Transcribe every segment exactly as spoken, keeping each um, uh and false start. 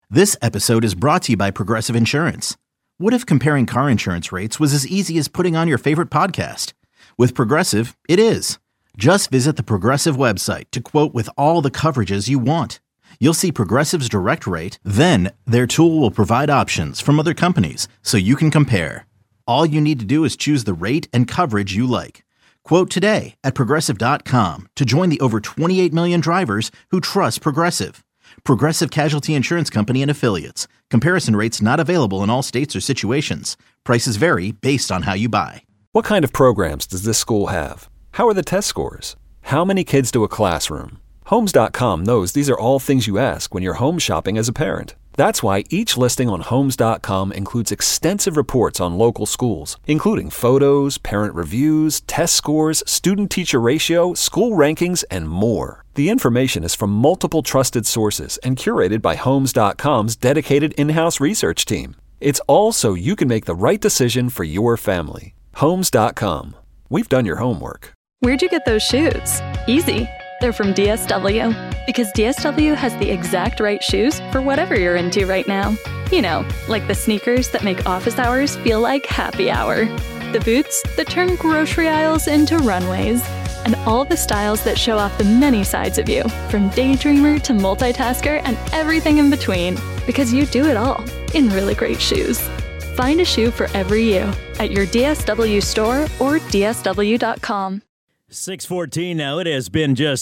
This episode is brought to you by Progressive Insurance. What if comparing car insurance rates was as easy as putting on your favorite podcast? With Progressive, it is. Just visit the Progressive website to quote with all the coverages you want. You'll see Progressive's direct rate, then their tool will provide options from other companies so you can compare. All you need to do is choose the rate and coverage you like. Quote today at progressive dot com to join the over twenty-eight million drivers who trust Progressive. Progressive Casualty Insurance Company and Affiliates. Comparison rates not available in all states or situations. Prices vary based on how you buy. What kind of programs does this school have? How are the test scores? How many kids do a classroom? Homes dot com knows these are all things you ask when you're home shopping as a parent. That's why each listing on Homes dot com includes extensive reports on local schools, including photos, parent reviews, test scores, student-teacher ratio, school rankings, and more. The information is from multiple trusted sources and curated by Homes dot com's dedicated in-house research team. It's all so you can make the right decision for your family. Homes dot com. We've done your homework. Where'd you get those shoes? Easy. They're from D S W. Because D S W has the exact right shoes for whatever you're into right now. You know, like the sneakers that make office hours feel like happy hour. The boots that turn grocery aisles into runways. And all the styles that show off the many sides of you, from daydreamer to multitasker and everything in between. Because you do it all in really great shoes. Find a shoe for every you at your D S W store or D S W dot com. six fourteen now. It has been just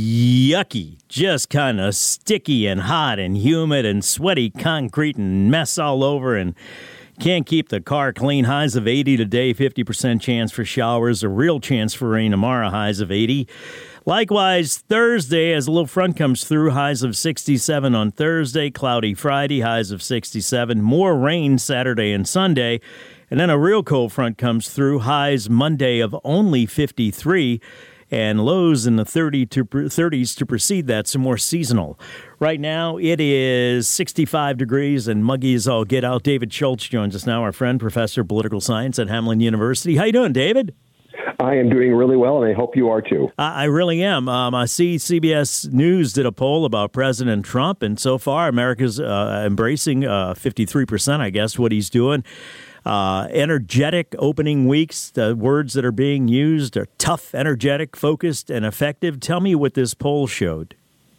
yucky, just kind of sticky and hot and humid and sweaty concrete and mess all over, and can't keep the car clean. Highs of eighty today, fifty percent chance for showers, a real chance for rain tomorrow, highs of eighty. Likewise, Thursday, as a little front comes through, highs of sixty-seven on Thursday, cloudy Friday, highs of sixty-seven. More rain Saturday and Sunday. And then a real cold front comes through, highs Monday of only fifty-three, and lows in the thirty to thirties to precede that, some more seasonal. Right now, it is sixty-five degrees and muggy as all get out. David Schultz joins us now, our friend, professor of political science at Hamline University. How you doing, David? I am doing really well, and I hope you are too. I, I really am. Um, I see C B S News did a poll about President Trump, and so far America's uh, embracing uh, fifty-three percent, I guess, what he's doing. Uh, energetic opening weeks, the words that are being used are tough, energetic, focused, and effective. Tell me what this poll showed.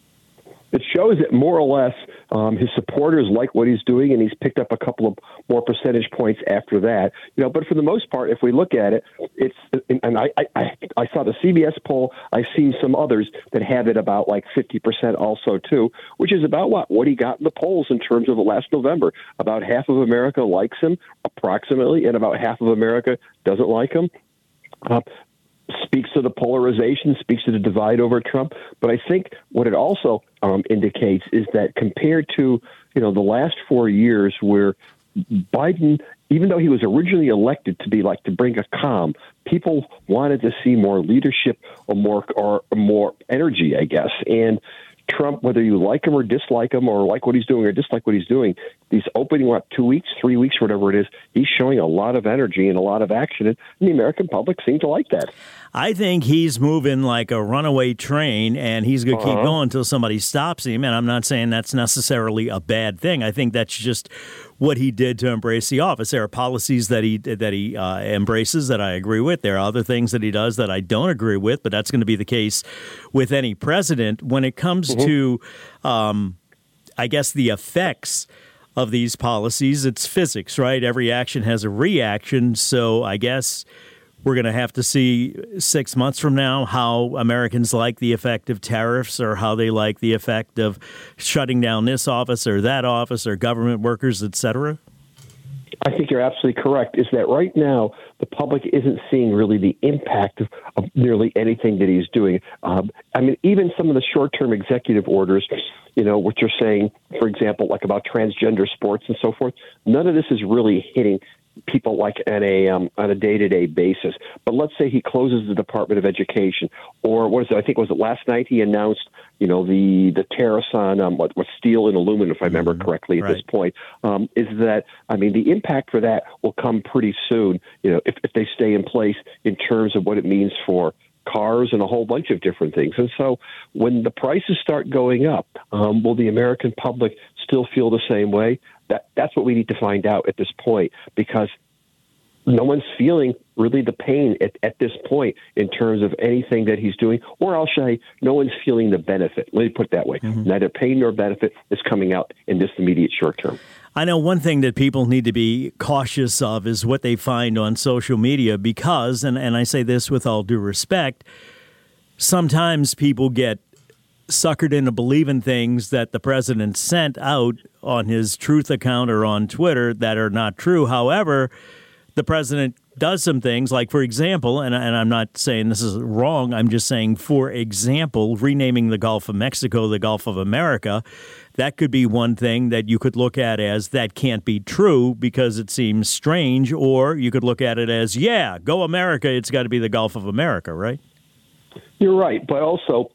It shows that more or less um, his supporters like what he's doing, and he's picked up a couple of more percentage points after that. You know, but for the most part, if we look at it, it's and I I, I saw the C B S poll. I've seen some others that have it about like fifty percent also too, which is about what what he got in the polls in terms of the last November. About half of America likes him, approximately, and about half of America doesn't like him. Uh, speaks to the polarization, speaks to the divide over Trump. But I think what it also um, indicates is that compared to, you know, the last four years where Biden, even though he was originally elected to be like to bring a calm, people wanted to see more leadership or more or more energy, I guess. And Trump, whether you like him or dislike him or like what he's doing or dislike what he's doing, these opening, what, two weeks, three weeks, whatever it is, he's showing a lot of energy and a lot of action, and the American public seem to like that. I think he's moving like a runaway train, and he's going to uh-huh. keep going until somebody stops him, and I'm not saying that's necessarily a bad thing. I think that's just what he did to embrace the office. There are policies that he that he uh, embraces that I agree with. There are other things that he does that I don't agree with, but that's going to be the case with any president. When it comes mm-hmm. to, um, I guess, the effects of these policies, it's physics, right? Every action has a reaction, so I guess we're going to have to see six months from now how Americans like the effect of tariffs or how they like the effect of shutting down this office or that office or government workers, et cetera? I think you're absolutely correct, is that right now the public isn't seeing really the impact of, of nearly anything that he's doing. Um, I mean, even some of the short-term executive orders, you know, which are saying, for example, like about transgender sports and so forth, none of this is really hitting people like on a um, on a day-to-day basis. But let's say he closes the Department of Education, or what is it? I think was it last night he announced, you know, the the tariffs on um, what, what steel and aluminum, if I remember correctly, at right. this point. Um, is that I mean the impact for that will come pretty soon. You know, if, if they stay in place in terms of what it means for cars, and a whole bunch of different things. And so when the prices start going up, um, will the American public still feel the same way? That That's what we need to find out at this point, because no one's feeling really the pain at, at this point in terms of anything that he's doing, or I'll say no one's feeling the benefit. Let me put it that way. Mm-hmm. Neither pain nor benefit is coming out in this immediate short term. I know one thing that people need to be cautious of is what they find on social media because, and, and I say this with all due respect, sometimes people get suckered into believing things that the president sent out on his Truth account or on Twitter that are not true. However, the president does some things, like, for example, and, and I'm not saying this is wrong, I'm just saying, for example, renaming the Gulf of Mexico the Gulf of America. That could be one thing that you could look at as that can't be true because it seems strange, or you could look at it as, yeah, go America, it's got to be the Gulf of America, right? You're right, but also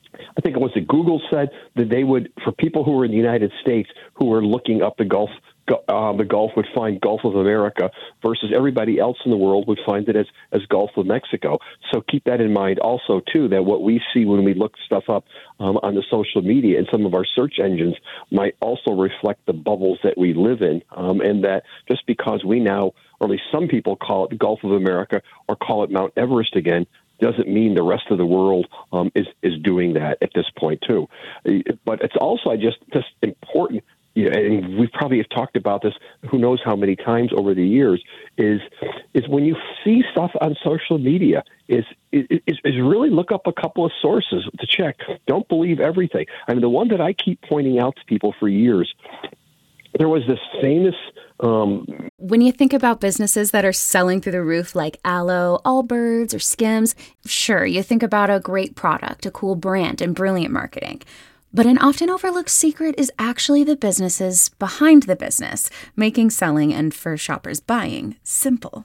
I think it was that Google said that they would, for people who were in the United States who were looking up the Gulf, uh, the Gulf would find Gulf of America versus everybody else in the world would find it as, as Gulf of Mexico. So keep that in mind also, too, that what we see when we look stuff up um, on the social media and some of our search engines might also reflect the bubbles that we live in, um, and that just because we now, or at least some people call it the Gulf of America or call it Mount Everest again, doesn't mean the rest of the world um, is is doing that at this point too. But it's also just just important, you know, and we probably have talked about this who knows how many times over the years, is is when you see stuff on social media, is is, is really look up a couple of sources to check. Don't believe everything. I mean, the one that I keep pointing out to people for years, there was this famous Um, when you think about businesses that are selling through the roof like Aloe, Allbirds, or Skims, sure, you think about a great product, a cool brand, and brilliant marketing. But an often overlooked secret is actually the businesses behind the business, making selling and, for shoppers, buying simple.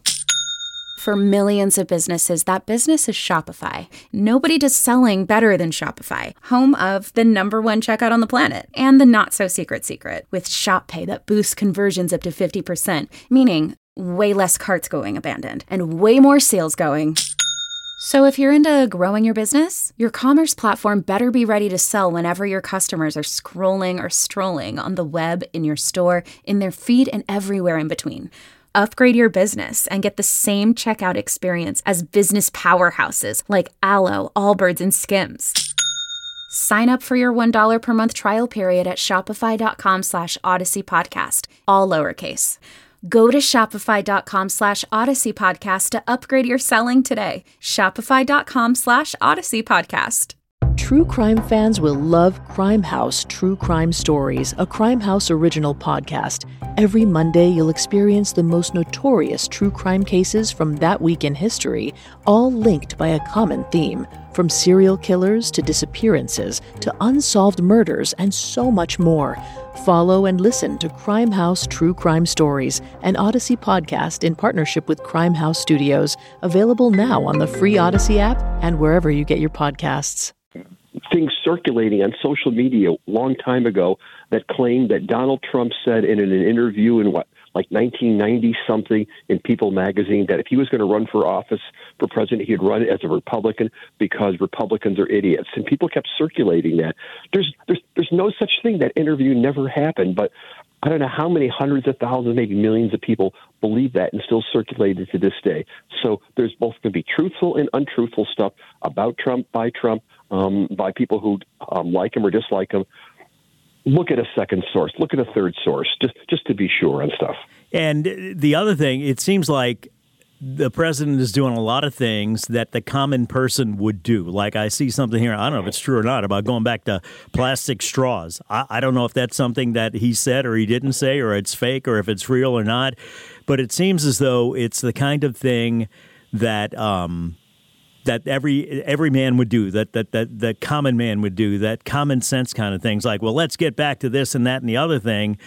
For millions of businesses, that business is Shopify. Nobody does selling better than Shopify, home of the number one checkout on the planet and the not-so-secret secret with Shop Pay that boosts conversions up to fifty percent, meaning way less carts going abandoned and way more sales going. So if you're into growing your business, your commerce platform better be ready to sell whenever your customers are scrolling or strolling on the web, in your store, in their feed, and everywhere in between. Upgrade your business and get the same checkout experience as business powerhouses like Aloe, Allbirds, and Skims. Sign up for your one dollar per month trial period at shopify.com slash Odyssey Podcast, all lowercase. Go to shopify.com slash Odyssey Podcast to upgrade your selling today. Shopify.com slash Odyssey Podcast. True crime fans will love Crime House True Crime Stories, a Crime House original podcast. Every Monday, you'll experience the most notorious true crime cases from that week in history, all linked by a common theme. From serial killers to disappearances to unsolved murders and so much more. Follow and listen to Crime House True Crime Stories, an Odyssey podcast in partnership with Crime House Studios, available now on the free Odyssey app and wherever you get your podcasts. Things circulating on social media a long time ago that claimed that Donald Trump said in an interview in what, like nineteen ninety something in People magazine, that if he was going to run for office for president, he'd run as a Republican because Republicans are idiots. And people kept circulating that. There's there's there's no such thing. That interview never happened. But I don't know how many hundreds of thousands, maybe millions of people believe that and still circulate it to this day. So there's both going to be truthful and untruthful stuff about Trump, by Trump, um, by people who um, like him or dislike him. Look at a second source. Look at a third source, just just to be sure on stuff. And the other thing, it seems like the president is doing a lot of things that the common person would do. Like I see something here, I don't know if it's true or not, about going back to plastic straws. I, I don't know if that's something that he said or he didn't say, or it's fake, or if it's real or not. But it seems as though it's the kind of thing that um, that every every man would do, that that that the common man would do, that common sense kind of things. Like, well, let's get back to this and that and the other thing.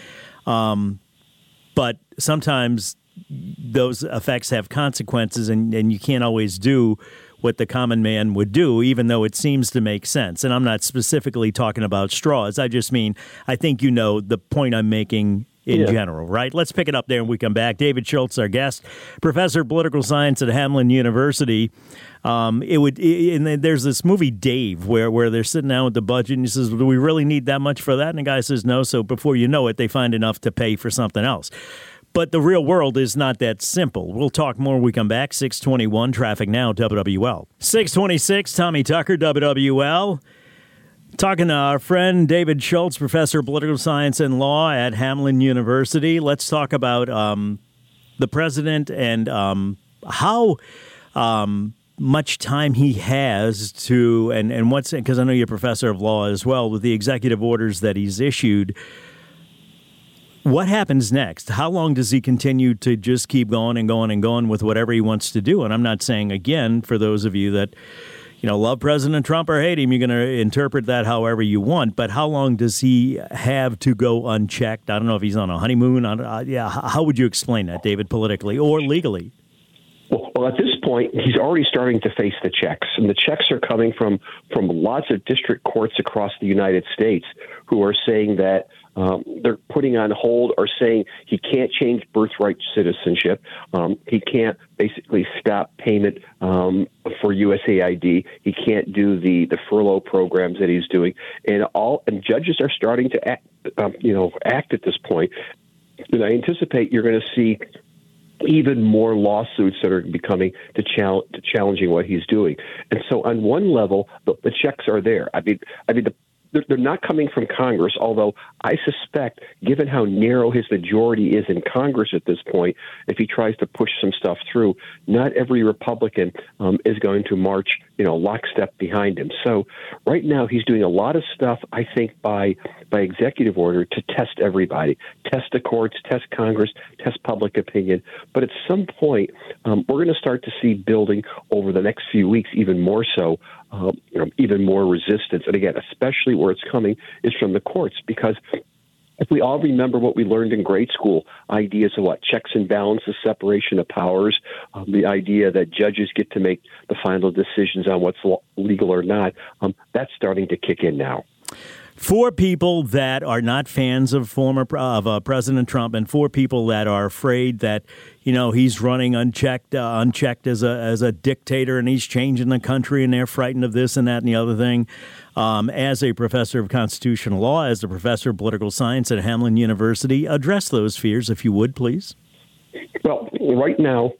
Um, but sometimes those effects have consequences, and, and you can't always do what the common man would do, even though it seems to make sense. And I'm not specifically talking about straws. I just mean, I think you know the point I'm making in yeah. general, right? Let's pick it up there when we come back. David Schultz, our guest, professor of political science at Hamline University. Um, it would, it, and there's this movie Dave where where they're sitting down with the budget, and he says, "Do we really need that much for that?" And the guy says, "No." So before you know it, they find enough to pay for something else. But the real world is not that simple. We'll talk more when we come back. six twenty-one, Traffic Now, W W L. six twenty-six, Tommy Tucker, W W L. Talking to our friend David Schultz, professor of political science and law at Hamline University. Let's talk about um, the president and um, how um, much time he has to, and, and what's, because I know you're a professor of law as well, with the executive orders that he's issued. What happens next? How long does he continue to just keep going and going and going with whatever he wants to do? And I'm not saying, again, for those of you that, you know, love President Trump or hate him, you're going to interpret that however you want. But how long does he have to go unchecked? I don't know if he's on a honeymoon. On, uh, yeah, how would you explain that, David, politically or legally? Well, well, at this point, he's already starting to face the checks, and the checks are coming from from lots of district courts across the United States who are saying that um, they're putting on hold or saying he can't change birthright citizenship. Um, he can't basically stop payment um, for U S A I D. He can't do the, the furlough programs that he's doing, and all and judges are starting to act, um, you know, act at this point. And I anticipate you're going to see even more lawsuits that are becoming to, challenge, to challenging what he's doing. And so on one level, the, the checks are there. I mean, I mean, the, they're, they're not coming from Congress, although I suspect, given how narrow his majority is in Congress at this point, if he tries to push some stuff through, not every Republican um, is going to march, you know, lockstep behind him. So right now he's doing a lot of stuff, I think, by by executive order to test everybody, test the courts, test Congress, test public opinion. But at some point, um, we're going to start to see building over the next few weeks, even more so, uh, you know, even more resistance. And again, especially where it's coming is from the courts, because if we all remember what we learned in grade school, ideas of what? Checks and balances, separation of powers, um, the idea that judges get to make the final decisions on what's legal or not, um, that's starting to kick in now. For people that are not fans of former of uh, President Trump, and for people that are afraid that, you know, he's running unchecked, uh, unchecked as a as a dictator, and he's changing the country, and they're frightened of this and that and the other thing. Um, as a professor of constitutional law, as a professor of political science at Hamline University, address those fears, if you would, please. Well, right now,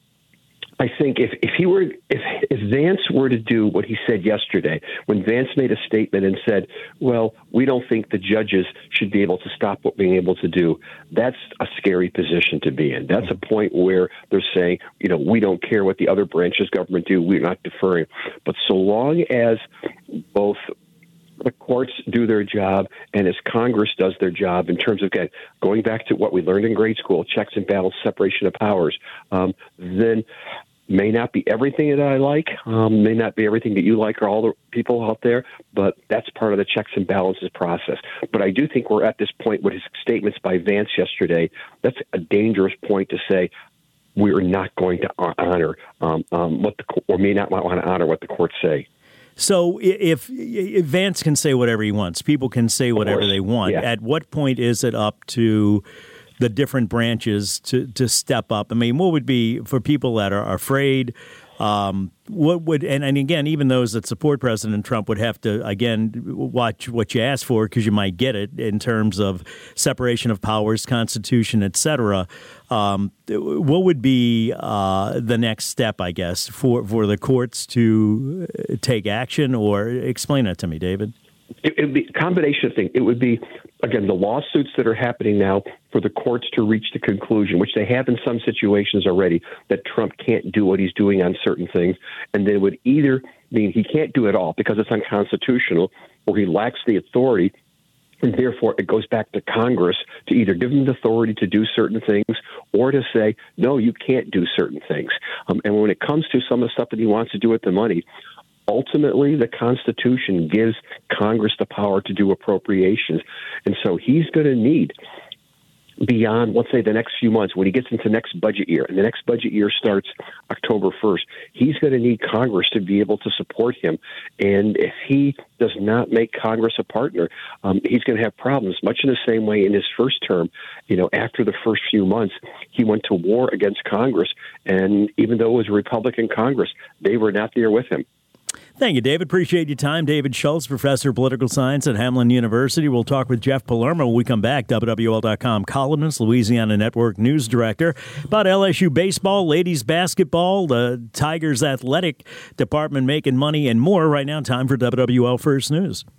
I think if, if he were if, if Vance were to do what he said yesterday, when Vance made a statement and said, well, we don't think the judges should be able to stop what we're being able to do, that's a scary position to be in. That's a point where they're saying, you know, we don't care what the other branches of government do. We're not deferring. But so long as both the courts do their job and as Congress does their job in terms of, again, going back to what we learned in grade school, checks and balances, separation of powers, um, then may not be everything that I like, um, may not be everything that you like or all the people out there, but that's part of the checks and balances process. But I do think we're at this point with his statements by Vance yesterday. That's a dangerous point to say we're not going to honor um, um, what the or may not want to honor what the courts say. So if, if Vance can say whatever he wants, people can say whatever they want. Yeah. At what point is it up to the different branches to, to step up? I mean, what would be for people that are afraid? Um, what would and, and again, even those that support President Trump would have to, again, watch what you ask for, because you might get it in terms of separation of powers, Constitution, et cetera. Um, what would be uh, the next step, I guess, for, for the courts to take action? Or explain that to me, David. It would be a combination of things. It would be, again, the lawsuits that are happening now for the courts to reach the conclusion, which they have in some situations already, that Trump can't do what he's doing on certain things. And they would either mean he can't do it all because it's unconstitutional, or he lacks the authority. And therefore, it goes back to Congress to either give him the authority to do certain things or to say, no, you can't do certain things. Um, and when it comes to some of the stuff that he wants to do with the money, ultimately, the Constitution gives Congress the power to do appropriations. And so he's going to need beyond, let's say, the next few months, when he gets into next budget year, and the next budget year starts October first, he's going to need Congress to be able to support him. And if he does not make Congress a partner, um, he's going to have problems, much in the same way in his first term. You know, after the first few months, he went to war against Congress. And even though it was a Republican Congress, they were not there with him. Thank you, David. Appreciate your time. David Schultz, professor of political science at Hamline University. We'll talk with Jeff Palermo when we come back. W W L dot com columnist, Louisiana Network news director, about L S U baseball, ladies basketball, the Tigers athletic department making money, and more. Right now, time for W W L First News.